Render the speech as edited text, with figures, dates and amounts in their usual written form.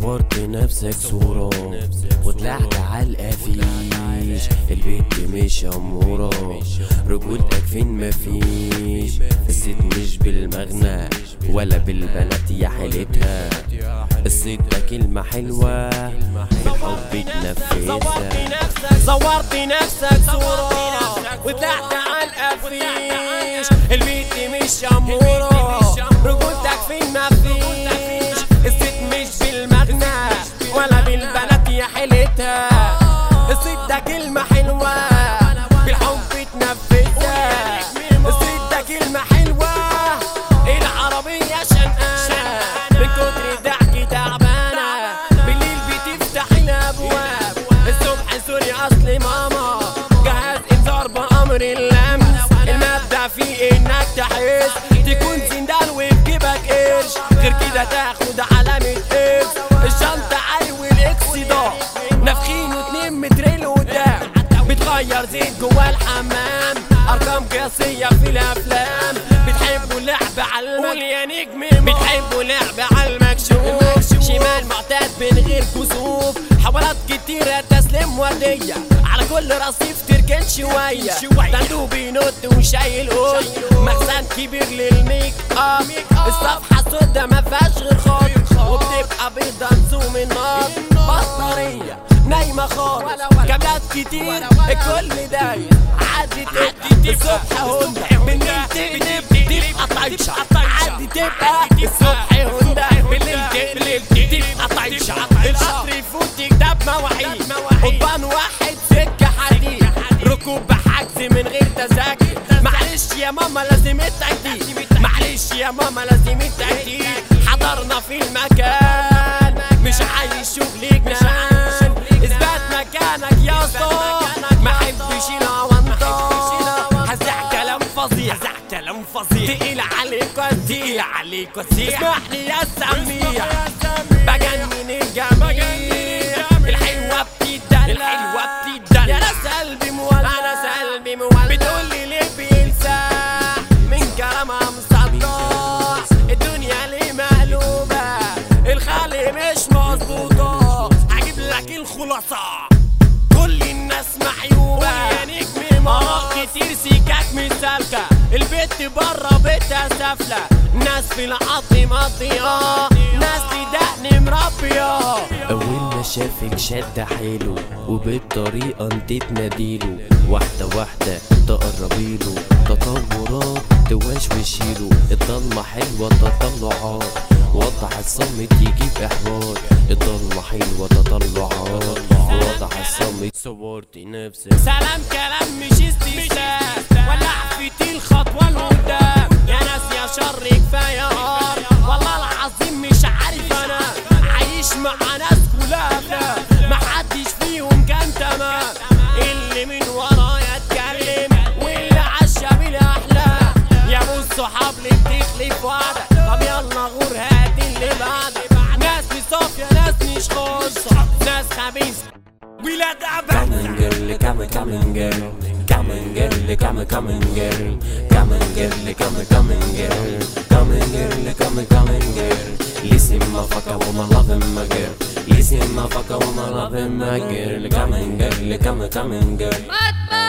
صورت نفسك صورة وطلعت عالقفيش، البيت مش أمورة، رجولتك فين مفيش، الست مش بالمغنى ولا بالبنات يا حيلتها، الست ده كلمة حلوة بالحب تنفذها. صورت نفسك صورة وطلعت عالقفيش، البيت مش أمورة، رجولتك فين مفيش، الست مش بالمغنى ولا بالبنات يا حيلتها، الست ده كلمة حلوة بالحب تنفذها، الست ده كلمة حلوة، العربية شنقانة من كتر ضحك تعبانة، بالليل بتفتح الأبواب، الصبح سوري أصل ماما جهاز إنذار بأمر اللمس، المبدأ فيه إنك تحس تكون سندال وفي جيبك قرش، غير كده تاخد علامة إكس، الشنطة عالي والإكس ده نافخين و2 متر لقدام، بتغير زيت جوا الحمام، أرقام قياسية في الأفلام، بتحبوا لعب على المكشوف، بتحبوا لعب على المكشوف، شمال معتاد من غير كسوف، حوارات كتيرة تسليم وردية، على كل رصيف تركن شوية، دندو بينط وشايل قول، مخزن كبير للميك اب، الصفحة سودا مفيهاش غير خط، وبتبقى بيضة نزوم النار، بطارية نايمة خالص، كابلات كتير الكل دايس، عادي تبقى الصبح هوندا، بالليل تقلب تبقى طايشة، عادي تبقى الصبح هوندا، بالليل تقلب تبقى طايشة، القطر يفوتك ده بمواعيد، قضبان واحد سكة حديد، ركوب بحجز من غير تذاكر، معلش يا ماما لازم التأكيد، معلش يا ماما لازم التأكيد، حضرنا في المكان مش عايز شغل جنان، اثبات مكانك يا اسطى، ما حبش الاونطه، هزع كلام فظيع، تقيل عليك وتقيل عليك وتقيل، اسمحلي يا سميع بجنن الجميع، الحلوه بتدلع، يا ناس قلبي مولع، بتقولي ليه بينسى من كلامها مصدع، الدنيا ليه مقلوبه، الخالق مش مظبوطه، هجيب لك الخلاصه، كل الناس معيوبه، يا نجم آراء كتير سيكاك مسالكه، البيت بره بيتها سافله، ناس في العط مطيئه، ناس في دقن مربيه، أول ما شافك شد حيله وبالطريقة انت تناديله، واحدة واحدة تقربيله، تطورات توشوشيله، الضلمة حلوة تطلعات، وضح الصمت يجيب إحباط، الضلمة حلوة تطلعات، وضح الصمت. صورت نفسك سلام كلام مش استهزاء، ولع في الخطوة لقدام، يا ناس يا شر كفاية نار، والله العظيم مش عارف أنا عايش مع ناس كلها أفلام، محدش فيهم كان تمام، اللي من ورايا اتكلم واللي عاشا بالأحلام، يا ابو الصحاب اللي بتخلف وعدك، طب يلا غور هات اللي بعدك، ناس مش صافية ناس مش خالصة، ناس خبيثة ولاد عبد. Come and girl, come and girl, come and girl, come and girl, come and girl, come and girl, come and girl. Listen, motherfucker, woman, loving my girl. Listen, motherfucker, woman, loving my girl. Come and girl, come and girl.